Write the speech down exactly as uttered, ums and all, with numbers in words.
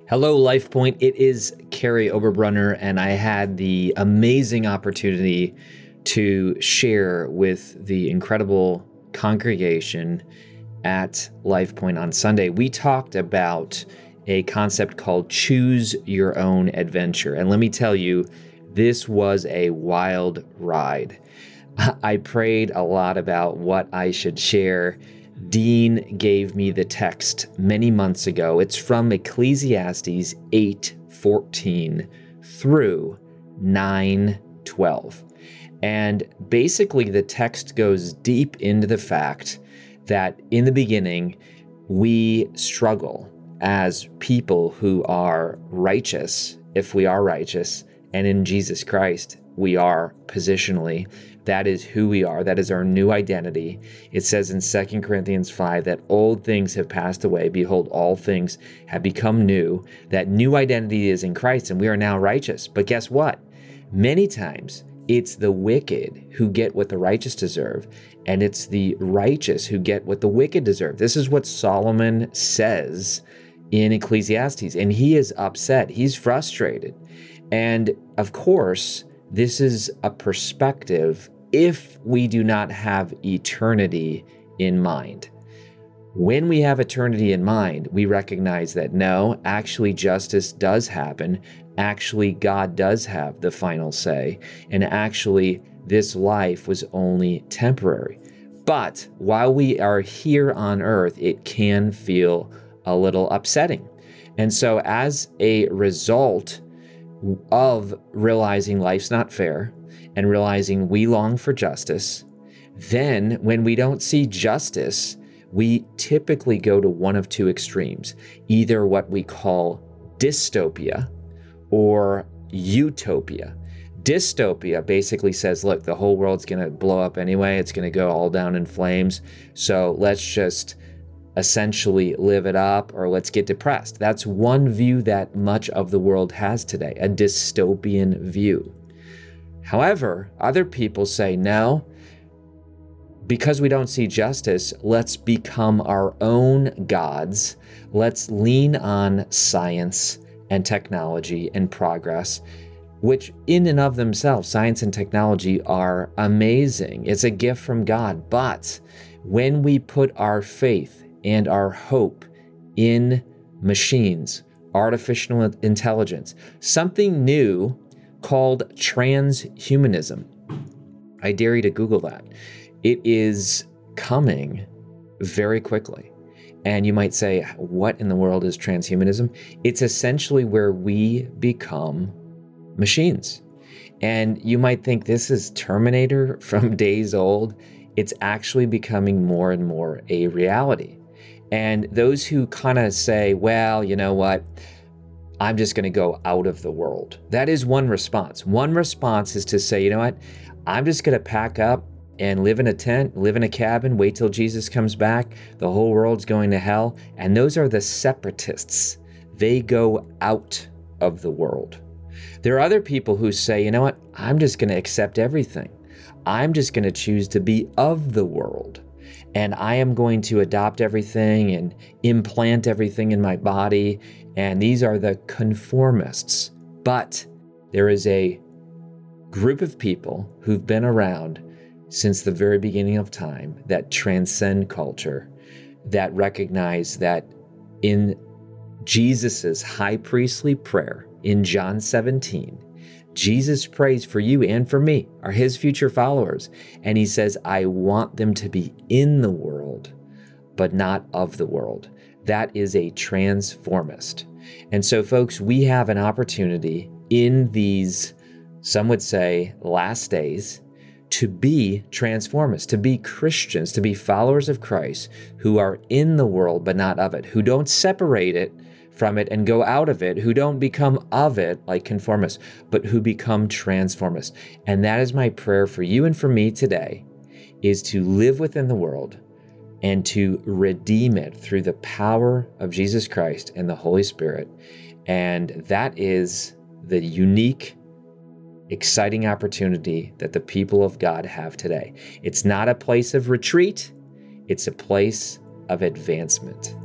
Hello, LifePoint. It is Carey Oberbrunner, and I had the amazing opportunity to share with the incredible congregation at LifePoint on Sunday. We talked about a concept called choose your own adventure. And let me tell you, this was a wild ride. I prayed a lot about what I should share. Dean gave me the text many months ago. It's from Ecclesiastes eight fourteen through nine twelve. And basically the text goes deep into the fact that in the beginning, we struggle as people who are righteous, if we are righteous, and in Jesus Christ, we are positionally. That is who we are. That is our new identity. It says in Second Corinthians five that old things have passed away. Behold, all things have become new. That new identity is in Christ, and we are now righteous. But guess what? Many times, it's the wicked who get what the righteous deserve, and it's the righteous who get what the wicked deserve. This is what Solomon says in Ecclesiastes, and he is upset. He's frustrated. And of course, this is a perspective if we do not have eternity in mind. When we have eternity in mind, we recognize that no, actually justice does happen. Actually, God does have the final say. And actually, this life was only temporary. But while we are here on earth, it can feel a little upsetting. And so as a result of realizing life's not fair and realizing we long for justice, then when we don't see justice, we typically go to one of two extremes, either what we call dystopia or utopia. Dystopia basically says, look, the whole world's going to blow up anyway. It's going to go all down in flames. So let's just essentially live it up, or let's get depressed. That's one view that much of the world has today, a dystopian view. However, other people say, no, because we don't see justice, let's become our own gods. Let's lean on science and technology and progress, which in and of themselves, science and technology are amazing. It's a gift from God. But when we put our faith and our hope in machines, artificial intelligence, something new called transhumanism. I dare you to Google that. It is coming very quickly. And you might say, what in the world is transhumanism? It's essentially where we become machines. And you might think this is Terminator from days old. It's actually becoming more and more a reality. And those who kind of say, well, you know what? I'm just going to go out of the world. That is one response. One response is to say, you know what? I'm just going to pack up and live in a tent, live in a cabin, wait till Jesus comes back. The whole world's going to hell. And those are the separatists. They go out of the world. There are other people who say, you know what? I'm just going to accept everything. I'm just going to choose to be of the world. And I am going to adopt everything and implant everything in my body. And these are the conformists. But there is a group of people who've been around since the very beginning of time that transcend culture, that recognize that in Jesus's high priestly prayer in John seventeen, Jesus prays for you and for me, are his future followers. And he says, I want them to be in the world, but not of the world. That is a transformist. And so, folks, we have an opportunity in these, some would say, last days, to be transformists, to be Christians, to be followers of Christ who are in the world, but not of it, who don't separate it from it and go out of it, who don't become of it like conformists, but who become transformists. And that is my prayer for you and for me today, is to live within the world and to redeem it through the power of Jesus Christ and the Holy Spirit. And that is the unique, exciting opportunity that the people of God have today. It's not a place of retreat, it's a place of advancement.